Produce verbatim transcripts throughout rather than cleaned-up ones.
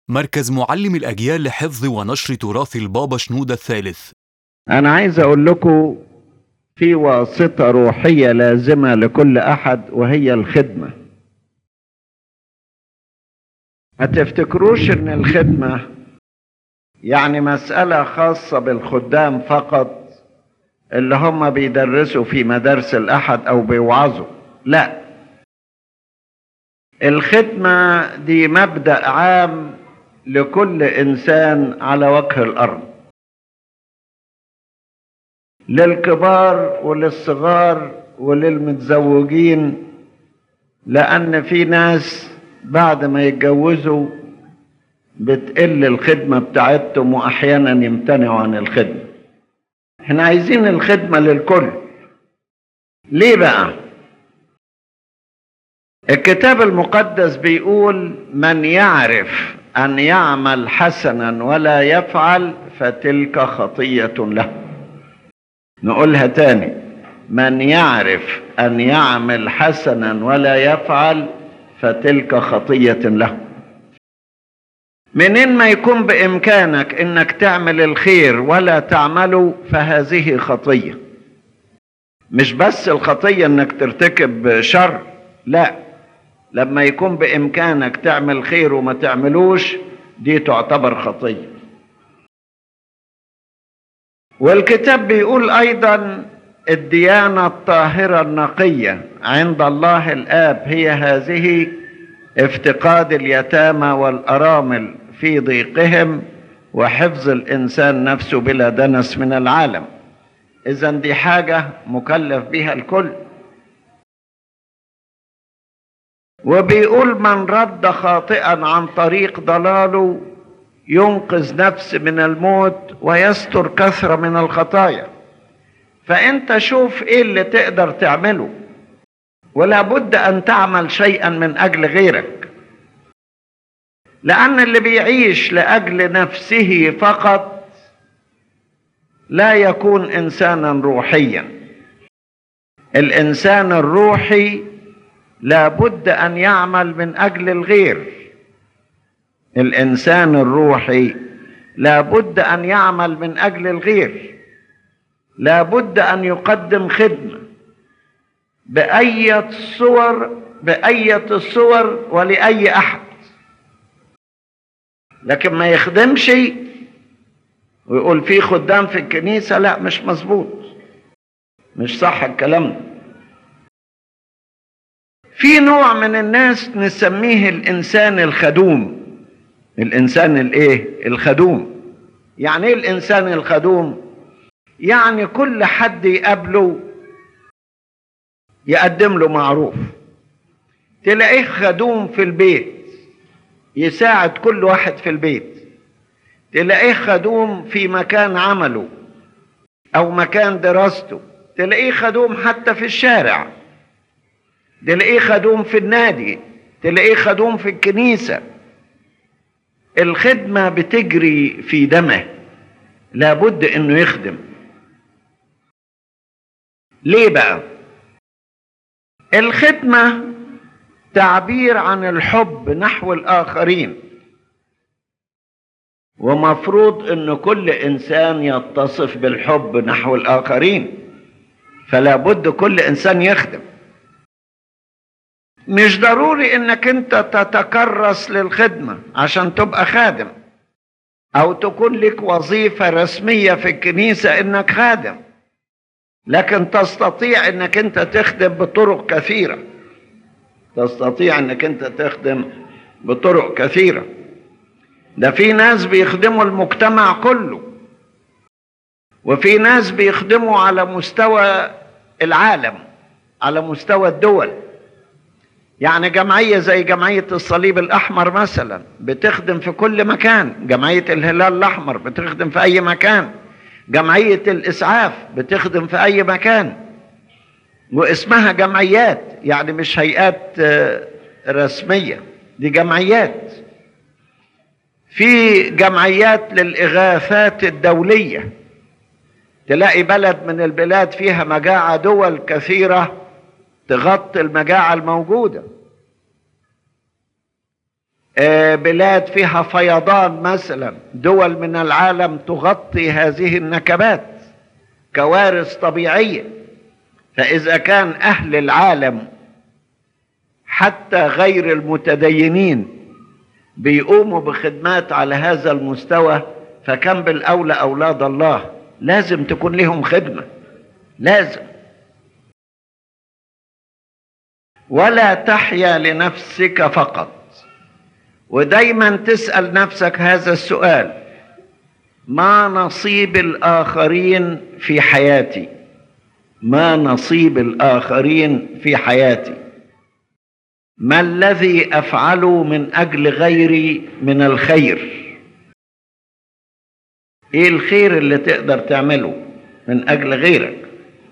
مركز معلم الأجيال لحفظ ونشر تراث البابا شنودة الثالث. أنا عايز أقول لكم في واسطة روحية لازمة لكل أحد، وهي الخدمة. ما تفتكروش إن الخدمة يعني مسألة خاصة بالخدام فقط اللي هم بيدرسوا في مدارس الأحد أو بيوعظوا. لا، الخدمة دي مبدأ عام لكل إنسان على وجه الأرض، للكبار وللصغار وللمتزوجين، لأن في ناس بعد ما يتجوزوا بتقل الخدمة بتاعتهم وأحيانا يمتنعوا عن الخدمة. احنا عايزين الخدمة للكل. ليه بقى؟ الكتاب المقدس بيقول: من يعرف أن يعمل حسنا ولا يفعل فتلك خطية له. نقولها تاني: من يعرف أن يعمل حسنا ولا يفعل فتلك خطية له. منين ما يكون بإمكانك إنك تعمل الخير ولا تعمله فهذه خطية. مش بس الخطية إنك ترتكب شر، لا، لما يكون بإمكانك تعمل خير وما تعملوش دي تعتبر خطية. والكتاب بيقول أيضا: الديانة الطاهرة النقية عند الله الآب هي هذه: افتقاد اليتامى والأرامل في ضيقهم وحفظ الإنسان نفسه بلا دنس من العالم. إذن دي حاجة مكلف بها الكل. وبيقول: من رد خاطئا عن طريق ضلاله ينقذ نفس من الموت ويستر كثرة من الخطايا. فأنت شوف إيه اللي تقدر تعمله، ولا بد أن تعمل شيئا من أجل غيرك، لأن اللي بيعيش لأجل نفسه فقط لا يكون إنسانا روحيا. الإنسان الروحي لا بد أن يعمل من أجل الغير. الإنسان الروحي لا بد أن يعمل من أجل الغير، لا بد أن يقدم خدمة بأية الصور بأية الصور ولأي أحد. لكن ما يخدمش ويقول في خدام في الكنيسة، لا، مش مظبوط، مش صح الكلام ده. في نوع من الناس نسميه الإنسان الخدوم. الإنسان الإيه؟ الخدوم. يعني إيه الإنسان الخدوم؟ يعني كل حد يقابله يقدم له معروف. تلاقيه خدوم في البيت يساعد كل واحد في البيت. تلاقيه خدوم في مكان عمله أو مكان دراسته. تلاقيه خدوم حتى في الشارع. تلاقيه خدوم في النادي. تلاقيه خدوم في الكنيسة. الخدمة بتجري في دمه، لابد انه يخدم. ليه بقى؟ الخدمة تعبير عن الحب نحو الآخرين، ومفروض ان كل انسان يتصف بالحب نحو الآخرين، فلا بد كل انسان يخدم. مش ضروري انك انت تتكرس للخدمة عشان تبقى خادم، او تكون لك وظيفة رسمية في الكنيسة انك خادم، لكن تستطيع انك انت تخدم بطرق كثيرة. تستطيع انك انت تخدم بطرق كثيرة. ده في ناس بيخدموا المجتمع كله، وفي ناس بيخدموا على مستوى العالم، على مستوى الدول. يعني جمعية زي جمعية الصليب الأحمر مثلا بتخدم في كل مكان. جمعية الهلال الأحمر بتخدم في أي مكان. جمعية الإسعاف بتخدم في أي مكان، واسمها جمعيات، يعني مش هيئات رسمية، دي جمعيات. في جمعيات للإغاثات الدولية. تلاقي بلد من البلاد فيها مجاعة، دول كثيرة تغطي المجاعة الموجودة. بلاد فيها فيضان مثلا، دول من العالم تغطي هذه النكبات كوارث طبيعية. فإذا كان أهل العالم حتى غير المتدينين بيقوموا بخدمات على هذا المستوى، فكم بالأولى أولاد الله لازم تكون لهم خدمة، لازم. ولا تحيا لنفسك فقط. ودايما تسأل نفسك هذا السؤال: ما نصيب الآخرين في حياتي؟ ما نصيب الآخرين في حياتي؟ ما الذي أفعله من أجل غيري من الخير؟ إيه الخير اللي تقدر تعمله من أجل غيرك؟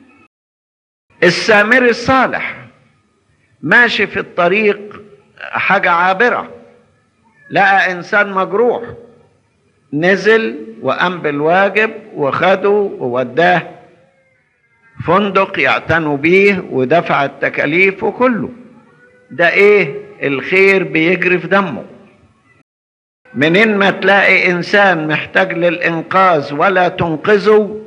السامري الصالح ماشي في الطريق، حاجة عابرة، لقى إنسان مجروح، نزل وقام بالواجب وخده ووداه فندق يعتنوا بيه ودفع التكاليف وكله. ده ايه؟ الخير بيجري في دمه. منين ما تلاقي انسان محتاج للانقاذ ولا تنقذه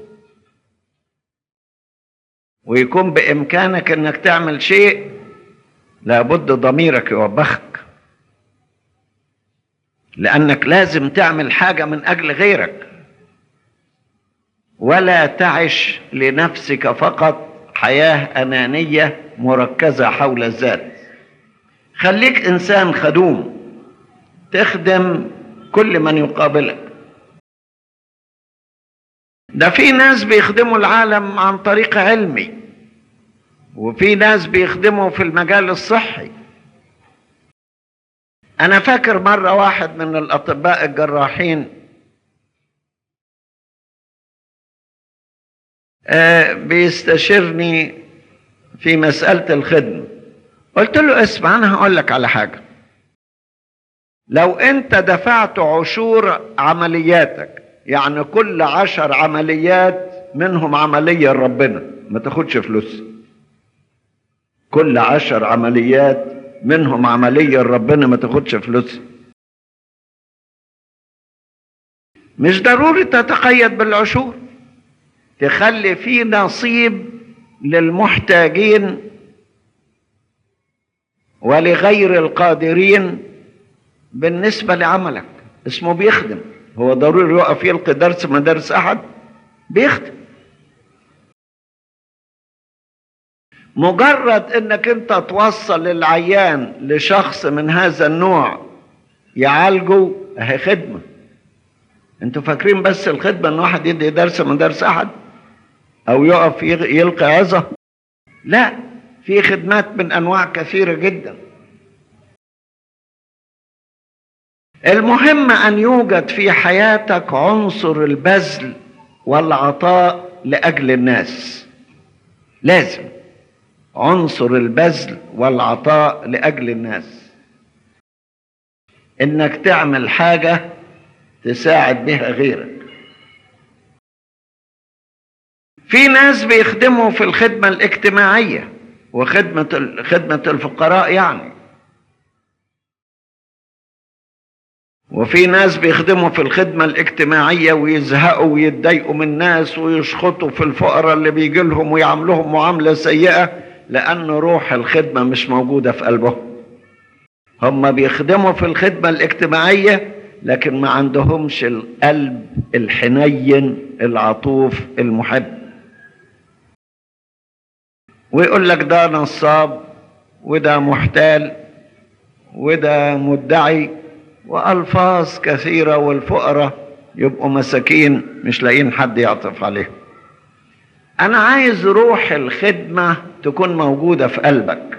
ويكون بامكانك انك تعمل شيء، لابد ضميرك يوبخك، لانك لازم تعمل حاجة من اجل غيرك. ولا تعش لنفسك فقط حياة انانية مركزة حول الذات. خليك انسان خدوم، تخدم كل من يقابلك. ده في ناس بيخدموا العالم عن طريق علمي، وفي ناس بيخدموا في المجال الصحي. انا فاكر مرة واحد من الاطباء الجراحين آه بيستشيرني في مسألة الخدمة. قلت له: اسمع، انا هقول لك على حاجة. لو انت دفعت عشور عملياتك، يعني كل عشر عمليات منهم عملية لربنا، ما تاخدش فلوس. كل عشر عمليات منهم عملية لربنا، ما تاخدش فلوس. مش ضروري تتقيد بالعشور، تخلي فيه نصيب للمحتاجين ولغير القادرين بالنسبة لعملك. اسمه بيخدم. هو ضروري يقف يلقي درس مدارس أحد؟ بيخدم. مجرد انك انت توصل العيان لشخص من هذا النوع يعالجه، اهي خدمة. انتوا فاكرين بس الخدمة ان واحد يدي درس مدارس أحد او يقف يلقي عظة؟ لا، في خدمات من انواع كثيرة جدا. المهم ان يوجد في حياتك عنصر البذل والعطاء لاجل الناس. لازم عنصر البذل والعطاء لاجل الناس، انك تعمل حاجة تساعد بها غيرك. في ناس بيخدموا في الخدمة الاجتماعية وخدمة خدمة الفقراء يعني، وفي ناس بيخدموا في الخدمة الاجتماعية ويزهقوا ويتضايقوا من الناس ويشخطوا في الفقراء اللي بيجي لهم ويعاملوهم معاملة سيئة، لأن روح الخدمة مش موجودة في قلبهم. هم بيخدموا في الخدمة الاجتماعية لكن ما عندهمش القلب الحنين العطوف المحب. ويقول لك ده نصاب وده محتال وده مدعي وألفاظ كثيرة، والفقراء يبقوا مساكين مش لاقيين حد يعطف عليهم. أنا عايز روح الخدمة تكون موجودة في قلبك،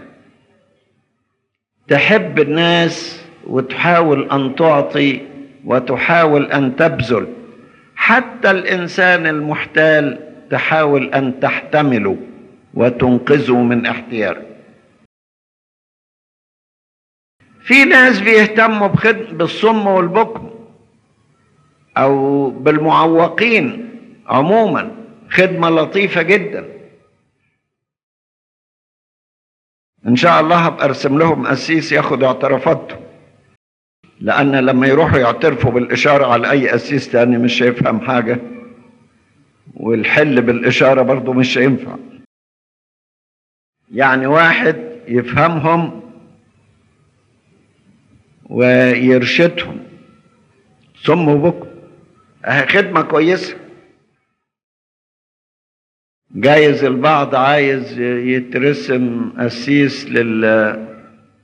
تحب الناس وتحاول أن تعطي وتحاول أن تبذل. حتى الإنسان المحتال تحاول أن تحتمله وتنقذه من احتياجه. في ناس بيهتموا بالصم والبكم أو بالمعوقين عموما، خدمة لطيفة جدا. إن شاء الله هبقى أرسم لهم قسيس ياخد اعترافاتهم. لأن لما يروحوا يعترفوا بالإشارة على أي قسيس تاني مش هيفهم حاجة، والحل بالإشارة برضو مش هينفع. يعني واحد يفهمهم ويرشدهم صم وبكم، اهي خدمة كويسة. جايز البعض عايز يترسم قسيس لل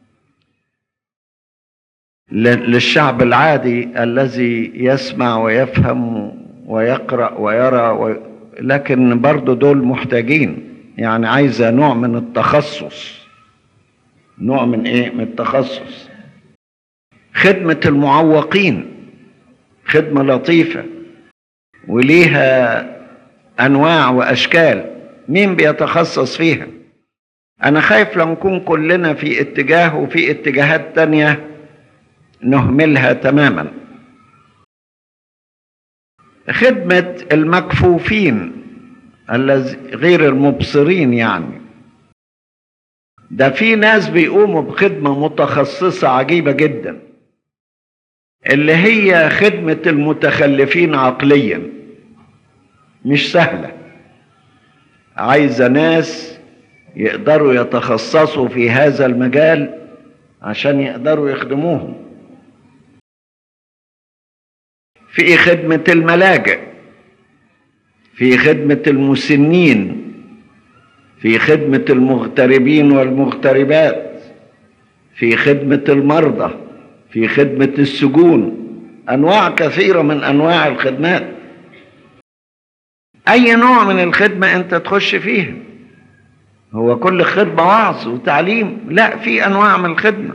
للشعب العادي الذي يسمع ويفهم ويقرأ ويرى و... لكن برضو دول محتاجين، يعني عايزة نوع من التخصص. نوع من ايه؟ من التخصص. خدمة المعوقين خدمة لطيفة وليها أنواع وأشكال، مين بيتخصص فيها؟ أنا خايف لو نكون كلنا في اتجاه وفي اتجاهات تانية نهملها تماما. خدمة المكفوفين غير المبصرين، يعني ده في ناس بيقوموا بخدمة متخصصة عجيبة جدا، اللي هي خدمة المتخلفين عقليا. مش سهلة، عايزة ناس يقدروا يتخصصوا في هذا المجال عشان يقدروا يخدموهم. في خدمة الملاجئ، في خدمة المسنين، في خدمة المغتربين والمغتربات، في خدمة المرضى، في خدمة السجون. أنواع كثيرة من أنواع الخدمات. أي نوع من الخدمة أنت تخش فيها. هو كل خدمة وعظ وتعليم؟ لا، في أنواع من الخدمة.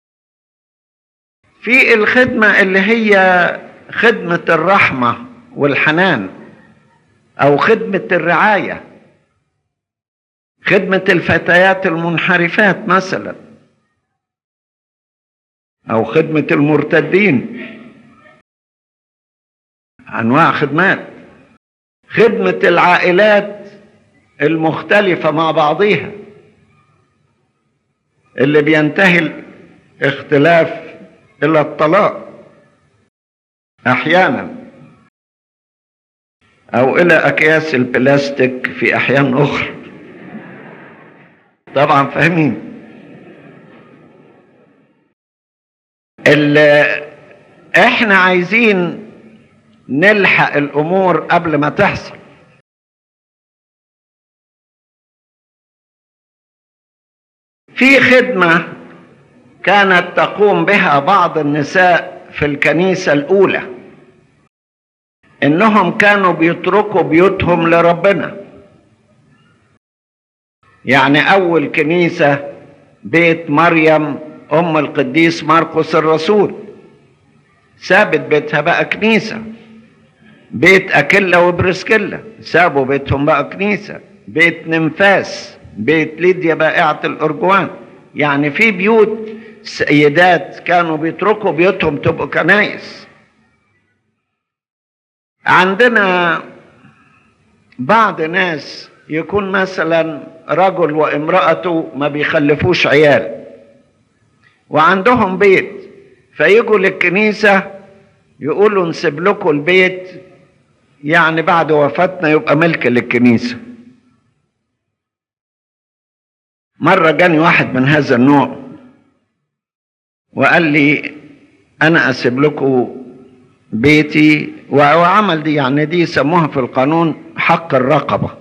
في الخدمة اللي هي خدمة الرحمة والحنان، أو خدمة الرعاية، خدمة الفتيات المنحرفات مثلا، أو خدمة المرتدين. أنواع خدمات. خدمة العائلات المختلفة مع بعضها، اللي بينتهي الاختلاف إلى الطلاق أحيانا، أو إلى أكياس البلاستيك في أحيان أخرى. طبعا فاهمين. اللي احنا عايزين نلحق الأمور قبل ما تحصل. في خدمة كانت تقوم بها بعض النساء في الكنيسة الأولى، إنهم كانوا بيتركوا بيوتهم لربنا. يعني أول كنيسة بيت مريم أم القديس مرقس الرسول، سابت بيتها بقى كنيسة. بيت أكيلا وبرسكيلا سابوا بيتهم بقى كنيسة. بيت نمفاس، بيت ليديا بائعة الأرجوان. يعني في بيوت سيدات كانوا بيتركوا بيوتهم تبقوا كنايس. عندنا بعض ناس يكون مثلا رجل وامرأته ما بيخلفوش عيال وعندهم بيت، فيجوا للكنيسة يقولوا نسيب لكم البيت، يعني بعد وفاتنا يبقى ملك للكنيسة. مرة جاني واحد من هذا النوع وقال لي أنا أسيب لكم بيتي، وعمل دي يعني دي يسموها في القانون حق الرقبة.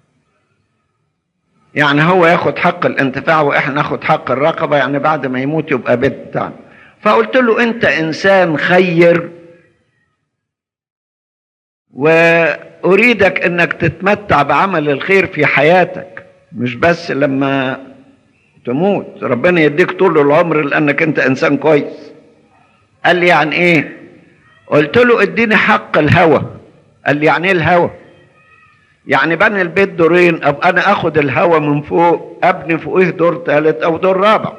يعني هو ياخد حق الانتفاع وإحنا ناخد حق الرقبة، يعني بعد ما يموت يبقى بيت بتاعنا. فقلت له أنت إنسان خير، وأريدك أنك تتمتع بعمل الخير في حياتك، مش بس لما تموت. ربنا يديك طول العمر لأنك أنت إنسان كويس. قال لي يعني إيه؟ قلت له اديني حق الهوى. قال لي يعني إيه الهوى؟ يعني بني البيت دورين، أبقى أنا أخد الهوى من فوق أبني فوقيه دور ثالث أو دور رابع،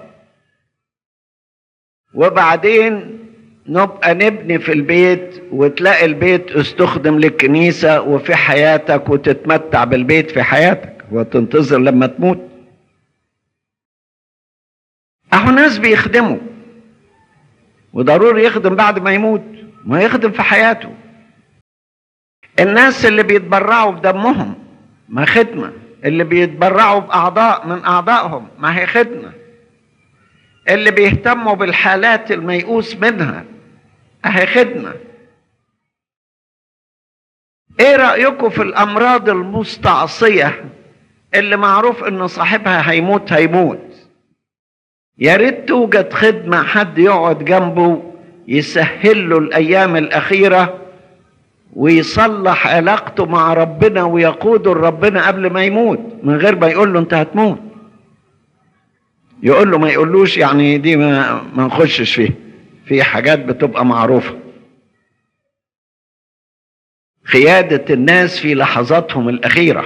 وبعدين نبقى نبني في البيت وتلاقي البيت استخدم للكنيسة وفي حياتك، وتتمتع بالبيت في حياتك وتنتظر لما تموت. أهو ناس بيخدموا وضروري يخدم بعد ما يموت، ما يخدم في حياته. الناس اللي بيتبرعوا بدمهم ما خدمة، اللي بيتبرعوا بأعضاء من أعضائهم ما هي خدمة، اللي بيهتموا بالحالات الميؤوس منها اهي خدمة. ايه رأيكم في الامراض المستعصية اللي معروف ان صاحبها هيموت هيموت؟ يا ريت توجد خدمة حد يقعد جنبه يسهل له الايام الاخيرة ويصلح علاقته مع ربنا ويقوده لربنا قبل ما يموت، من غير ما يقول له انت هتموت. يقول له ما يقولوش يعني دي ما, ما نخشش فيه، في حاجات بتبقى معروفة. قيادة الناس في لحظاتهم الأخيرة.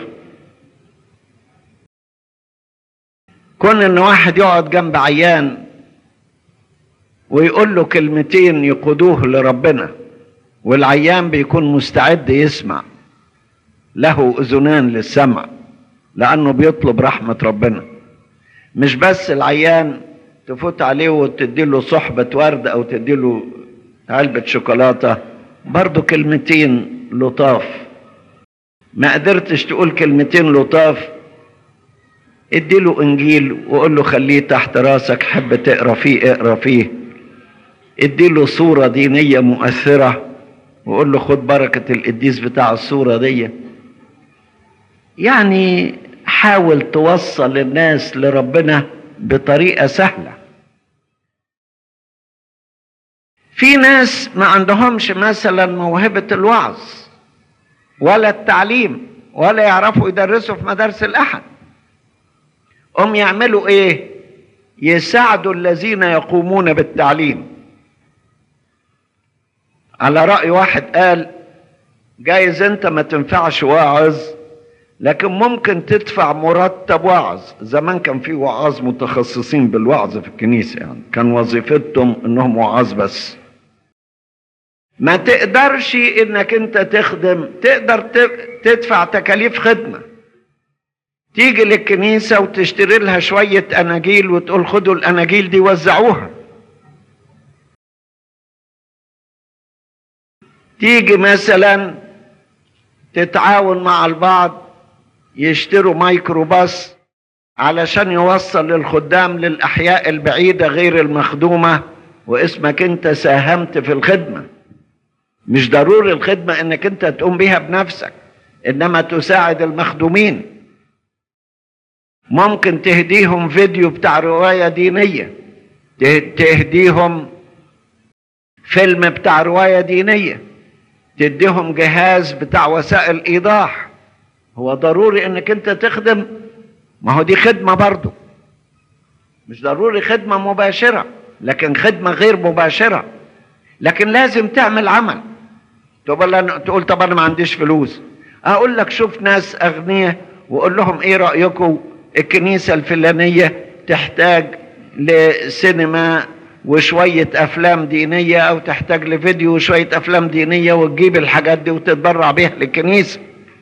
كون ان واحد يقعد جنب عيان ويقول له كلمتين يقودوه لربنا، والعيان بيكون مستعد يسمع، له أذنان للسمع لأنه بيطلب رحمة ربنا. مش بس العيان تفوت عليه وتديله صحبة ورد أو تديله علبة شوكولاتة، برضو كلمتين لطاف. ما قدرتش تقول كلمتين لطاف، اديله انجيل وقول له خليه تحت راسك، حب تقرا فيه اقرا فيه. اديله صورة دينية مؤثرة وقول له خد بركة القديس بتاع الصورة دي. يعني حاول توصل الناس لربنا بطريقة سهلة. في ناس ما عندهمش مثلا موهبة الوعظ ولا التعليم ولا يعرفوا يدرسوا في مدارس الأحد، هم يعملوا ايه؟ يساعدوا الذين يقومون بالتعليم. على رأي واحد قال جايز انت ما تنفعش واعظ، لكن ممكن تدفع مرتب واعظ. زمان كان في وعاظ متخصصين بالوعظ في الكنيسة، يعني كان وظيفتهم انهم وعاظ بس. ما تقدرش انك انت تخدم، تقدر تدفع تكاليف خدمة. تيجي للكنيسة وتشتري لها شوية أناجيل وتقول خدوا الأناجيل دي وزعوها. تيجي مثلا تتعاون مع البعض يشتروا مايكروباص علشان يوصل للخدام للأحياء البعيدة غير المخدومة، واسمك انت ساهمت في الخدمة. مش ضروري الخدمة انك انت تقوم بيها بنفسك، انما تساعد المخدومين. ممكن تهديهم فيديو بتاع رواية دينية، تهديهم فيلم بتاع رواية دينية، تديهم جهاز بتاع وسائل ايضاح. هو ضروري انك انت تخدم؟ ما هو دي خدمة برضو. مش ضروري خدمة مباشرة، لكن خدمة غير مباشرة. لكن لازم تعمل عمل. تقول طب انا ما عنديش فلوس، اقول لك شوف ناس اغنياء وقول لهم ايه رأيكم الكنيسة الفلانية تحتاج لسينما وشوية افلام دينية، او تحتاج لفيديو وشوية افلام دينية، وتجيب الحاجات دي وتتبرع بيها للكنيسة.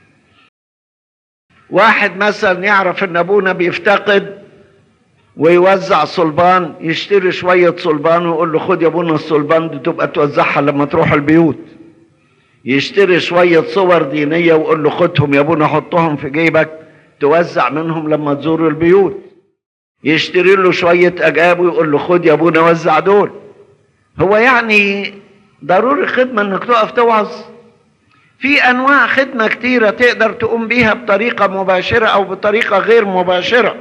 واحد مثلا يعرف ان ابونا بيفتقد ويوزع صلبان، يشتري شوية صلبان ويقول له خد يا ابونا الصلبان دي تبقى توزعها لما تروح البيوت. يشتري شوية صور دينية ويقول له خدهم يا ابونا حطهم في جيبك توزع منهم لما تزور البيوت. يشتري له شوية أجاب ويقول له خد يا ابونا وزع دول. هو يعني ضروري خدمة انك تقف توعظ؟ في انواع خدمة كتيرة تقدر تقوم بيها بطريقة مباشرة او بطريقة غير مباشرة.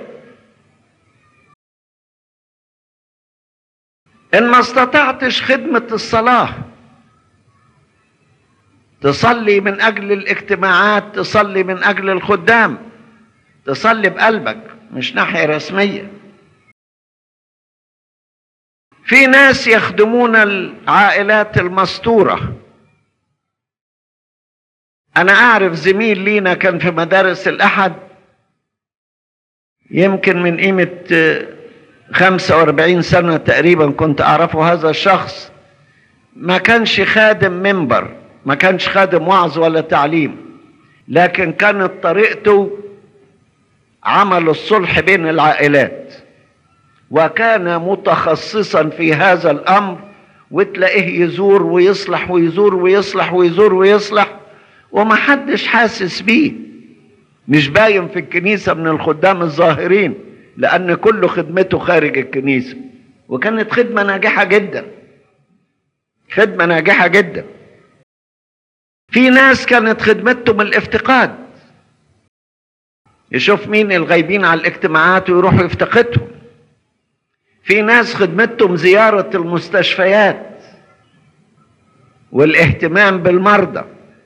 ان ما استطعتش خدمة الصلاة، تصلي من اجل الاجتماعات، تصلي من اجل الخدام، تصلي بقلبك مش ناحية رسمية. في ناس يخدمون العائلات المستورة. انا اعرف زميل لينا كان في مدارس الاحد، يمكن من قيمة خمسة واربعين سنة تقريبا كنت اعرفه هذا الشخص. ما كانش خادم منبر، ما كانش خادم وعظ ولا تعليم، لكن كانت طريقته عمل الصلح بين العائلات، وكان متخصصا في هذا الامر وتلاقيه يزور ويصلح ويزور ويصلح ويزور ويصلح ومحدش حاسس بيه، مش باين في الكنيسة من الخدام الظاهرين، لأن كله خدمته خارج الكنيسة. وكانت خدمة ناجحة جدا، خدمة ناجحة جدا. في ناس كانت خدمتهم الافتقاد، يشوف مين الغايبين على الاجتماعات ويروحوا يفتقدهم. في ناس خدمتهم زيارة المستشفيات والاهتمام بالمرضى.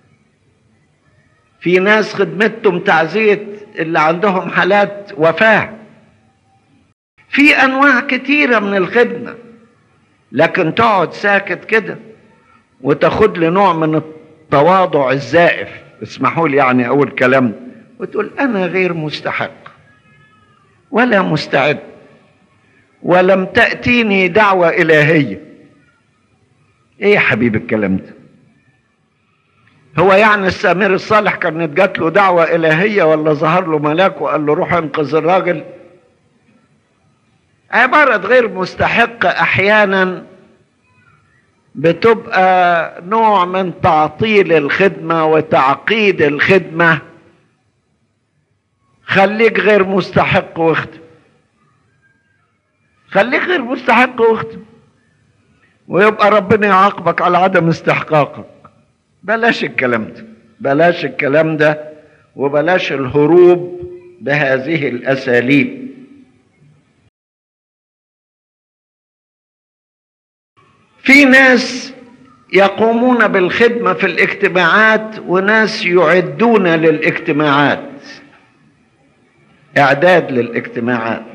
في ناس خدمتهم تعزية اللي عندهم حالات وفاة. في أنواع كتيرة من الخدمة، لكن تقعد ساكت كده وتاخد لي نوع من التواضع الزائف، اسمحوا لي يعني أقول كلام، وتقول أنا غير مستحق ولا مستعد ولم تأتيني دعوة إلهية. إيه يا حبيب الكلام ده؟ هو يعني السامر الصالح كانت جات له دعوة إلهية ولا ظهر له ملاك وقال له روح انقذ الراجل؟ عبارة غير مستحق أحيانا بتبقى نوع من تعطيل الخدمة وتعقيد الخدمة. خليك غير مستحق واختم، خليك غير مستحق واختم، ويبقى ربنا يعاقبك على عدم استحقاقك. بلاش الكلام ده، بلاش الكلام ده، وبلاش الهروب بهذه الأساليب. في ناس يقومون بالخدمة في الاجتماعات وناس يعدون للاجتماعات، إعداد للاجتماعات.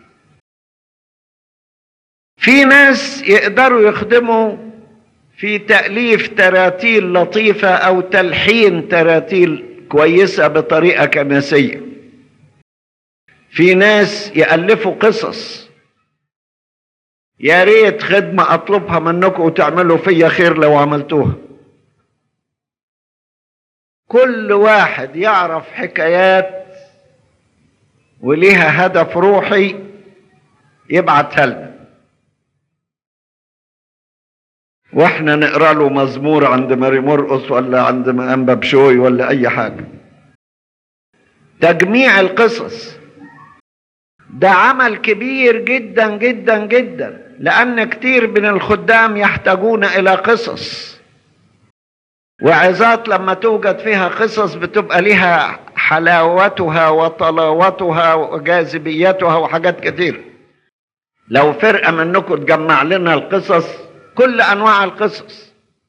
في ناس يقدروا يخدموا في تأليف تراتيل لطيفة أو تلحين تراتيل كويسة بطريقة كنسية. في ناس يألفوا قصص. يا ريت خدمة أطلبها منكم وتعملوا فيا خير لو عملتوها. كل واحد يعرف حكايات وليها هدف روحي يبعتها لنا، واحنا نقرا له مزمور عند ماري مرقص ولا عند انبا بشوي ولا اي حاجه. تجميع القصص ده عمل كبير جدا جدا جدا، لان كتير من الخدام يحتاجون الى قصص، وعظات لما توجد فيها قصص بتبقى لها حلاوتها وطلاوتها وجاذبيتها وحاجات كتير. لو فرقه منكم تجمع لنا القصص، كل انواع القصص،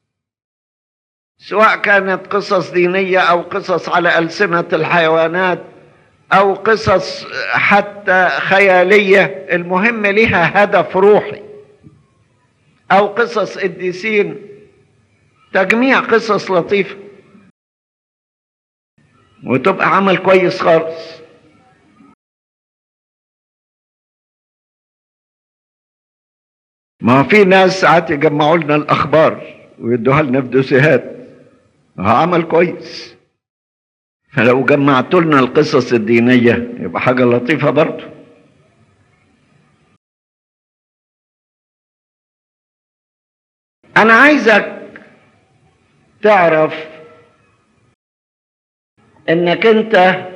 سواء كانت قصص دينيه او قصص على السنه الحيوانات او قصص حتى خياليه، المهم لها هدف روحي، او قصص قديسين، تجميع قصص لطيفه وتبقى عمل كويس خالص. ما في ناس ساعات يجمعوا لنا الاخبار ويدوها لنا في دوسيهات، عمل كويس. فلو جمعت لنا القصص الدينيه يبقى حاجه لطيفه برضه. انا عايزك تعرف انك انت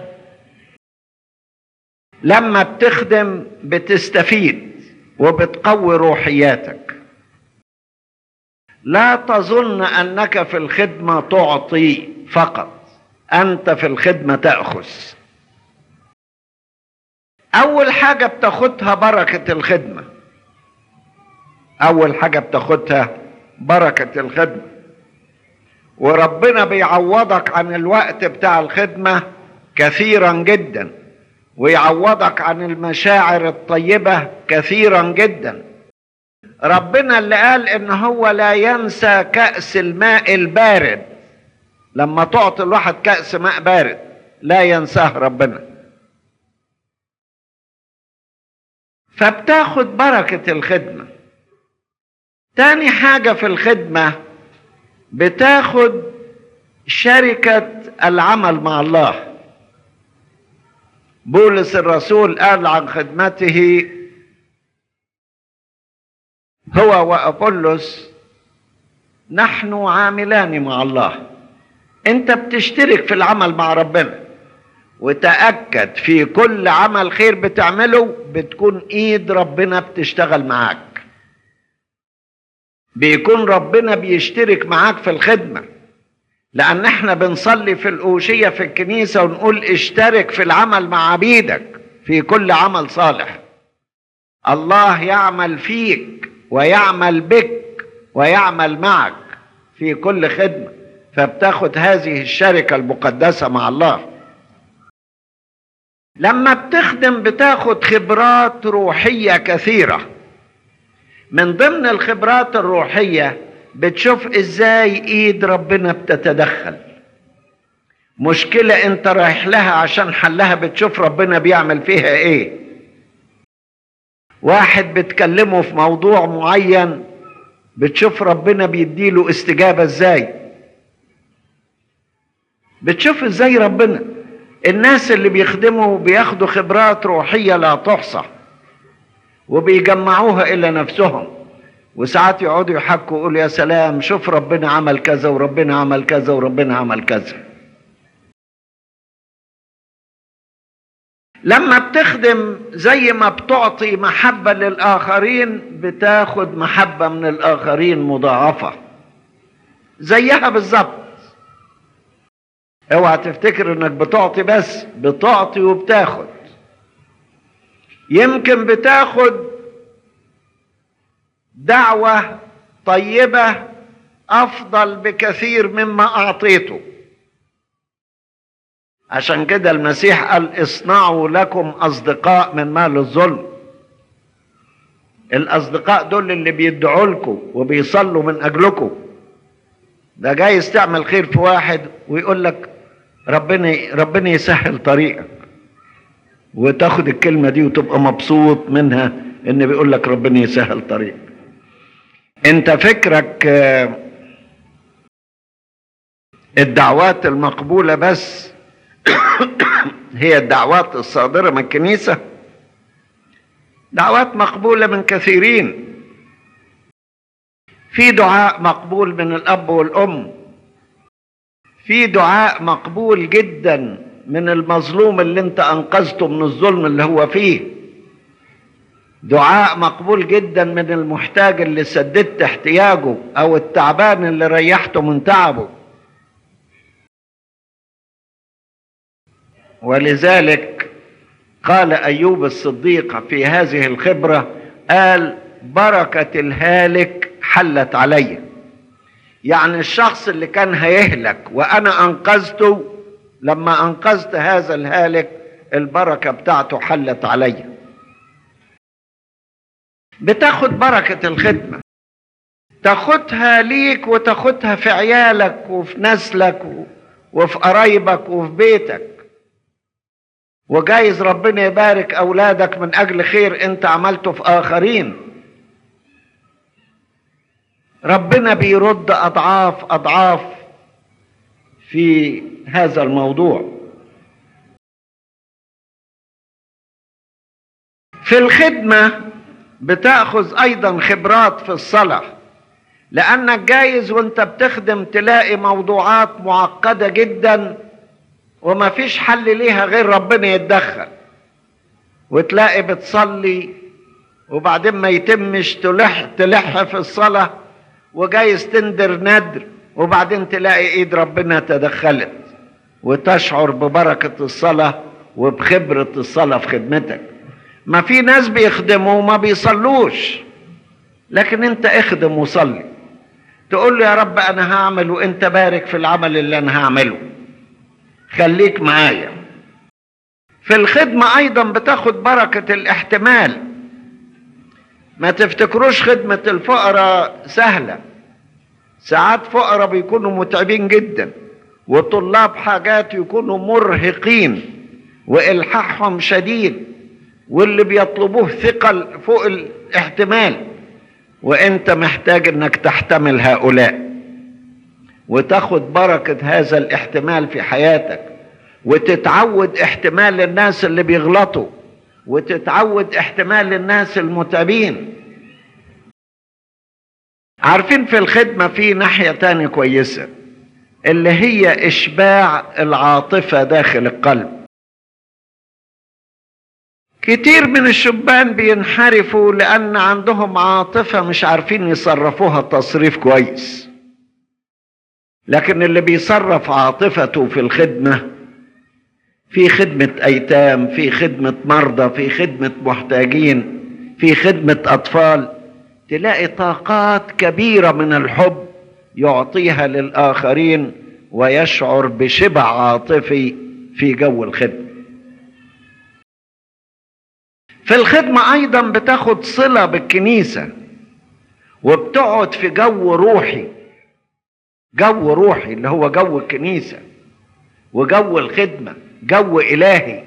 لما بتخدم بتستفيد وبتقوي روحياتك. لا تظن انك في الخدمة تعطي فقط، انت في الخدمة تأخذ. اول حاجة بتاخدها بركة الخدمة، اول حاجة بتاخدها بركة الخدمة، وربنا بيعوضك عن الوقت بتاع الخدمة كثيرا جدا، ويعوضك عن المشاعر الطيبة كثيرا جدا. ربنا اللي قال ان هو لا ينسى كأس الماء البارد، لما تعطي الواحد كأس ماء بارد لا ينساه ربنا. فبتاخد بركة الخدمة. تاني حاجة في الخدمة بتاخد شركة العمل مع الله. بولس الرسول قال عن خدمته هو وأبولس نحن عاملان مع الله. انت بتشترك في العمل مع ربنا، وتأكد في كل عمل خير بتعمله بتكون ايد ربنا بتشتغل معاك، بيكون ربنا بيشترك معاك في الخدمة. لأن احنا بنصلي في الأوشية في الكنيسة ونقول اشترك في العمل مع عبيدك في كل عمل صالح. الله يعمل فيك ويعمل بك ويعمل معك في كل خدمة، فبتاخد هذه الشركة المقدسة مع الله. لما بتخدم بتاخد خبرات روحية كثيرة. من ضمن الخبرات الروحية بتشوف ازاي ايد ربنا بتتدخل. مشكلة انت رايح لها عشان حلها بتشوف ربنا بيعمل فيها ايه. واحد بتكلمه في موضوع معين بتشوف ربنا بيديله استجابة ازاي. بتشوف ازاي ربنا. الناس اللي بيخدموا بياخدوا خبرات روحية لا تحصى وبيجمعوها إلى نفسهم، وساعات يقعدوا يحكوا يقولوا يا سلام شوف ربنا عمل كذا وربنا عمل كذا وربنا عمل كذا. لما بتخدم زي ما بتعطي محبة للآخرين بتاخد محبة من الآخرين مضاعفة زيها بالظبط. اوعى تفتكر انك بتعطي بس، بتعطي وبتاخد. يمكن بتاخد دعوة طيبة أفضل بكثير مما أعطيته. عشان كده المسيح قال اصنعوا لكم أصدقاء من مال الظلم. الأصدقاء دول اللي بيدعوا لكم وبيصلوا من أجلكم. ده جايز تعمل خير في واحد ويقول لك ربنا ربنا يسهل طريقك، وتاخد الكلمة دي وتبقى مبسوط منها ان بيقول لك ربنا يسهل طريقك. انت فكرك الدعوات المقبولة بس هي الدعوات الصادرة من الكنيسة؟ دعوات مقبولة من كثيرين. في دعاء مقبول من الأب والأم، في دعاء مقبول جدا من المظلوم اللي انت أنقذته من الظلم اللي هو فيه، دعاء مقبول جدا من المحتاج اللي سددت احتياجه أو التعبان اللي ريحته من تعبه. ولذلك قال أيوب الصديق في هذه الخبرة، قال بركة الهالك حلت علي. يعني الشخص اللي كان هيهلك وأنا أنقذته، لما أنقذت هذا الهالك البركة بتاعته حلت علي. بتاخد بركة الخدمة، تاخدها ليك وتاخدها في عيالك وفي نسلك وفي قرايبك وفي بيتك. وجايز ربنا يبارك أولادك من أجل خير أنت عملته في آخرين. ربنا بيرد أضعاف أضعاف في هذا الموضوع. في الخدمة بتأخذ أيضا خبرات في الصلاة، لأنك جايز وانت بتخدم تلاقي موضوعات معقدة جدا وما فيش حل ليها غير ربنا يتدخل، وتلاقي بتصلي وبعدين ما يتمش تلح تلح في الصلاة، وجايز تندر ندر وبعدين تلاقي ايد ربنا تدخلت وتشعر ببركة الصلاة وبخبرة الصلاة في خدمتك. ما في ناس بيخدموا وما بيصلوش، لكن انت اخدم وصلي، تقول له يا رب انا هعمل وانت بارك في العمل اللي انا هعمله، خليك معايا. في الخدمة ايضا بتاخد بركة الاحتمال. ما تفتكروش خدمة الفقراء سهلة، ساعات فقراء بيكونوا متعبين جدا، وطلاب حاجات يكونوا مرهقين وإلحاحهم شديد، واللي بيطلبوه ثقل فوق الاحتمال، وانت محتاج انك تحتمل هؤلاء وتاخد بركة هذا الاحتمال في حياتك، وتتعود احتمال الناس اللي بيغلطوا، وتتعود احتمال الناس المتعبين. عارفين في الخدمة في ناحية تانية كويسة، اللي هي إشباع العاطفة داخل القلب. كتير من الشبان بينحرفوا لأن عندهم عاطفة مش عارفين يصرفوها تصريف كويس، لكن اللي بيصرف عاطفته في الخدمة، في خدمة أيتام، في خدمة مرضى، في خدمة محتاجين، في خدمة أطفال، تلاقي طاقات كبيرة من الحب يعطيها للآخرين ويشعر بشبع عاطفي في جو الخدمة. في الخدمة أيضا بتاخد صلة بالكنيسة وبتقعد في جو روحي، جو روحي اللي هو جو الكنيسة وجو الخدمة، جو إلهي،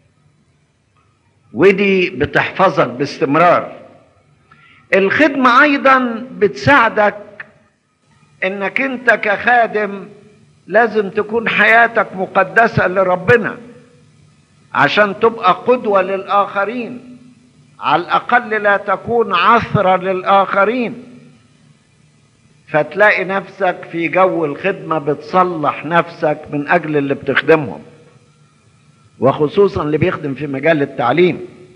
ودي بتحفظك باستمرار. الخدمة أيضا بتساعدك إنك أنت كخادم لازم تكون حياتك مقدسة لربنا عشان تبقى قدوة للآخرين، على الأقل لا تكون عثرة للآخرين، فتلاقي نفسك في جو الخدمة بتصلح نفسك من أجل اللي بتخدمهم، وخصوصا اللي بيخدم في مجال التعليم.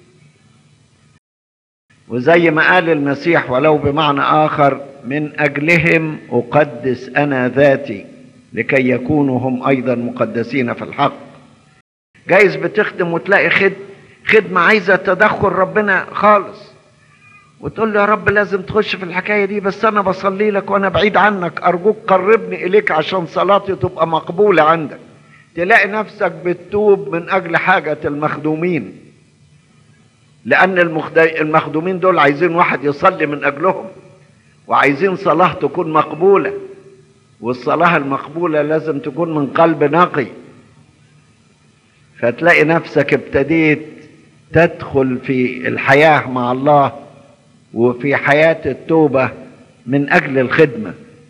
وزي ما قال المسيح ولو بمعنى آخر: من أجلهم أقدس أنا ذاتي لكي يكونوا هم أيضا مقدسين في الحق. جايز بتخدم وتلاقي خد خدمة عايزة تدخل ربنا خالص، وتقول له يا رب لازم تخش في الحكاية دي، بس أنا بصلي لك وأنا بعيد عنك، أرجوك قربني إليك عشان صلاتي تبقى مقبولة عندك. تلاقي نفسك بتتوب من أجل حاجة المخدومين، لأن المخدومين دول عايزين واحد يصلي من أجلهم، وعايزين صلاة تكون مقبولة، والصلاة المقبولة لازم تكون من قلب نقي. فتلاقي نفسك ابتديت تدخل في الحياة مع الله وفي حياة التوبة من أجل الخدمة.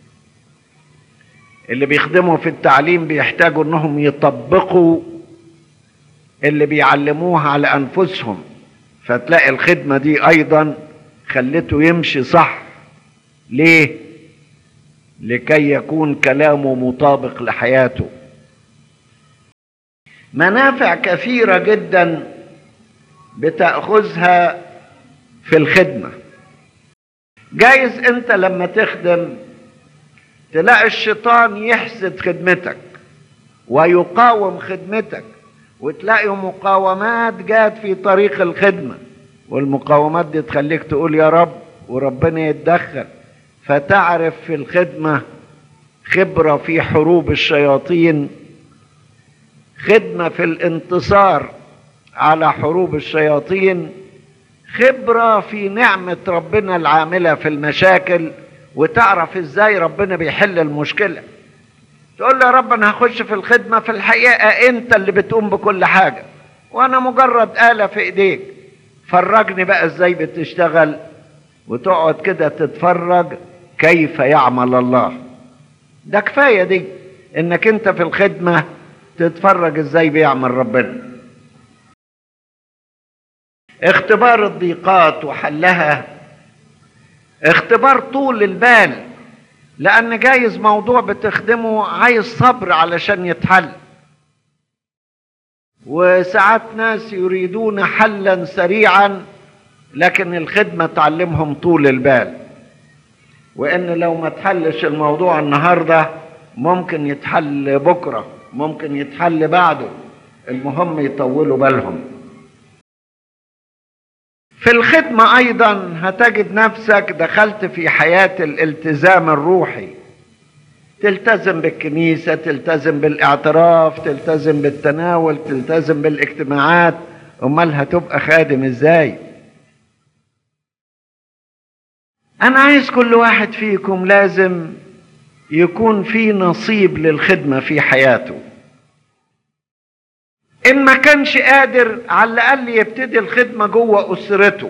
اللي بيخدموا في التعليم بيحتاجوا انهم يطبقوا اللي بيعلموه على أنفسهم، فتلاقي الخدمة دي أيضا خلته يمشي صح. ليه؟ لكي يكون كلامه مطابق لحياته. منافع كثيرة جدا بتأخذها في الخدمة. جايز انت لما تخدم تلاقي الشيطان يحسد خدمتك ويقاوم خدمتك، وتلاقي مقاومات جات في طريق الخدمة، والمقاومات دي تخليك تقول يا رب وربنا يتدخل، فتعرف في الخدمة خبرة في حروب الشياطين، خدمة في الانتصار على حروب الشياطين، خبرة في نعمة ربنا العاملة في المشاكل، وتعرف ازاي ربنا بيحل المشكلة. تقول له يا رب انا هخش في الخدمة، في الحقيقة انت اللي بتقوم بكل حاجة وانا مجرد آلة في ايديك، فرجني بقى ازاي بتشتغل، وتقعد كده تتفرج كيف يعمل الله. ده كفاية دي انك انت في الخدمة تتفرج ازاي بيعمل ربنا. اختبار الضيقات وحلها اختبار طول البال، لأن جايز موضوع بتخدمه عايز صبر علشان يتحل، وساعات ناس يريدون حلا سريعا، لكن الخدمة تعلمهم طول البال، وإن لو ما تحلش الموضوع النهاردة ممكن يتحل بكرة، ممكن يتحل بعده، المهم يطولوا بالهم. في الخدمة أيضا هتجد نفسك دخلت في حياة الالتزام الروحي، تلتزم بالكنيسة، تلتزم بالاعتراف، تلتزم بالتناول، تلتزم بالاجتماعات. أمال هتبقى خادم إزاي؟ أنا عايز كل واحد فيكم لازم يكون في نصيب للخدمة في حياته. إن ما كانش قادر على الأقل يبتدي الخدمة جوه أسرته،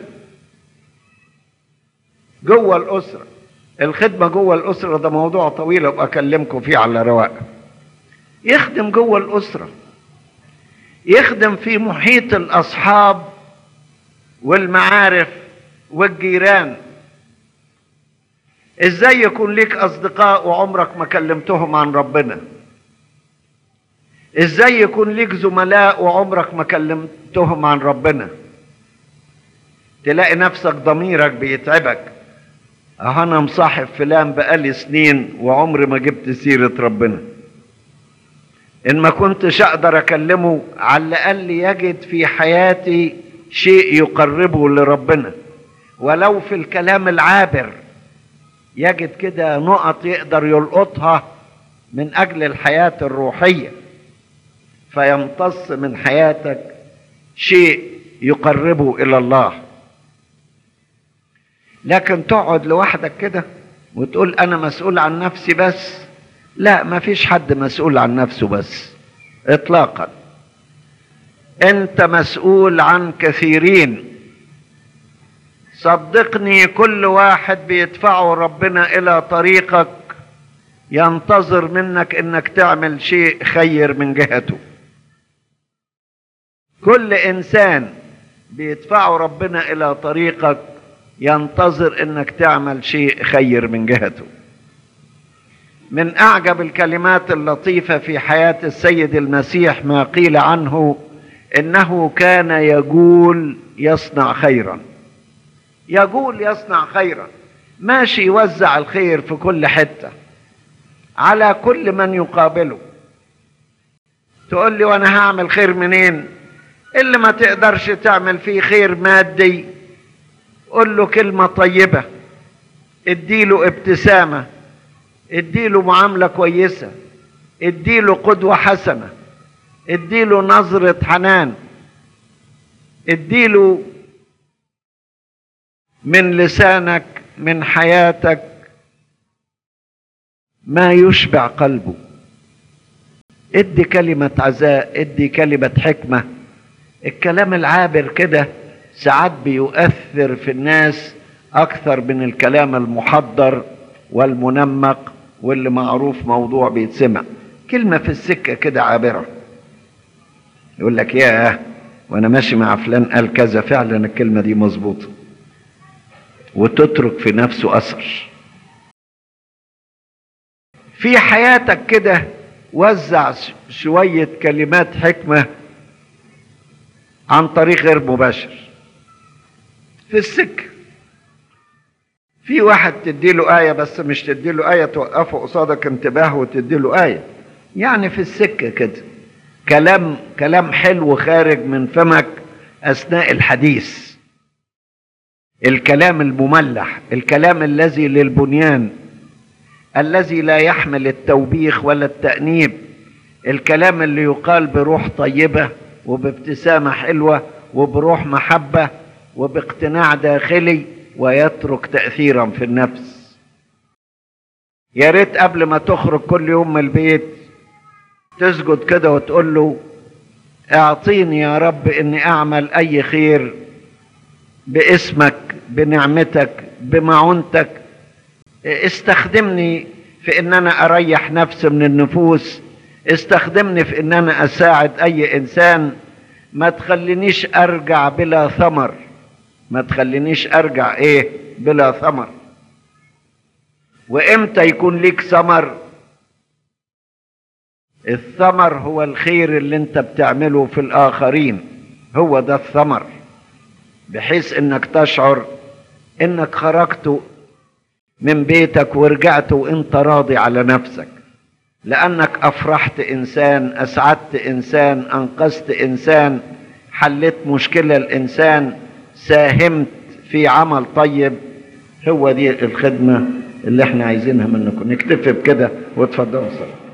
جوه الأسرة. الخدمة جوه الأسرة ده موضوع طويل أبقى أكلمكم فيه على رواق. يخدم جوه الأسرة، يخدم في محيط الأصحاب والمعارف والجيران، ازاي يكون ليك اصدقاء وعمرك ما كلمتهم عن ربنا؟ ازاي يكون ليك زملاء وعمرك ما كلمتهم عن ربنا؟ تلاقي نفسك ضميرك بيتعبك، اه انا مصاحب فلان بقالي سنين وعمري ما جبت سيرة ربنا. ان ما كنتش اقدر اكلمه على الاقل يجد في حياتي شيء يقربه لربنا، ولو في الكلام العابر يجد كده نقط يقدر يلقطها من اجل الحياة الروحية، فيمتص من حياتك شيء يقربه الى الله. لكن تقعد لوحدك كده وتقول انا مسؤول عن نفسي بس، لا، ما فيش حد مسؤول عن نفسه بس اطلاقا. انت مسؤول عن كثيرين. صدقني كل واحد بيدفعه ربنا الى طريقك ينتظر منك انك تعمل شيء خير من جهته. كل انسان بيدفعه ربنا الى طريقك ينتظر انك تعمل شيء خير من جهته. من اعجب الكلمات اللطيفة في حياة السيد المسيح ما قيل عنه انه كان يقول يصنع خيرا. يقول يصنع خيرا، ماشي يوزع الخير في كل حتة على كل من يقابله. تقول لي وانا هعمل خير منين؟ اللي ما تقدرش تعمل فيه خير مادي قل له كلمة طيبة، اديله ابتسامة، اديله معاملة كويسة، اديله قدوة حسنة، اديله نظرة حنان، اديله من لسانك من حياتك ما يشبع قلبه. ادي كلمة عزاء، ادي كلمة حكمة. الكلام العابر كده ساعات بيؤثر في الناس اكثر من الكلام المحضر والمنمق واللي معروف موضوع بيتسمع. كلمة في السكة كده عابرة يقول لك ياه وانا ماشي مع فلان قال كذا، فعلا الكلمة دي مظبوطة، وتترك في نفسه اثر. في حياتك كده وزع شوية كلمات حكمة عن طريق غير مباشر في السكة. في واحد تديله آية بس مش تديله آية توقفه قصادك انتباه وتديله آية، يعني في السكة كده كلام كلام حلو خارج من فمك أثناء الحديث، الكلام المملح، الكلام الذي للبنيان، الذي لا يحمل التوبيخ ولا التأنيب، الكلام اللي يقال بروح طيبة وبابتسامة حلوة وبروح محبة وباقتناع داخلي ويترك تأثيرا في النفس. يا ريت قبل ما تخرج كل يوم من البيت تسجد كده وتقول له اعطيني يا رب اني اعمل اي خير باسمك بنعمتك بمعونتك. استخدمني في ان انا اريح نفسي من النفوس، استخدمني في ان انا اساعد اي انسان. ما تخلينيش ارجع بلا ثمر، ما تخلينيش ارجع ايه بلا ثمر. وامتى يكون ليك ثمر؟ الثمر هو الخير اللي انت بتعمله في الاخرين، هو ده الثمر، بحيث انك تشعر انك خرجت من بيتك ورجعت وانت راضي على نفسك، لانك افرحت انسان، اسعدت انسان، انقذت انسان، حلت مشكلة الانسان، ساهمت في عمل طيب. هو دي الخدمة اللي احنا عايزينها منكم. نكتفي بكده وتفضلوا صلاة.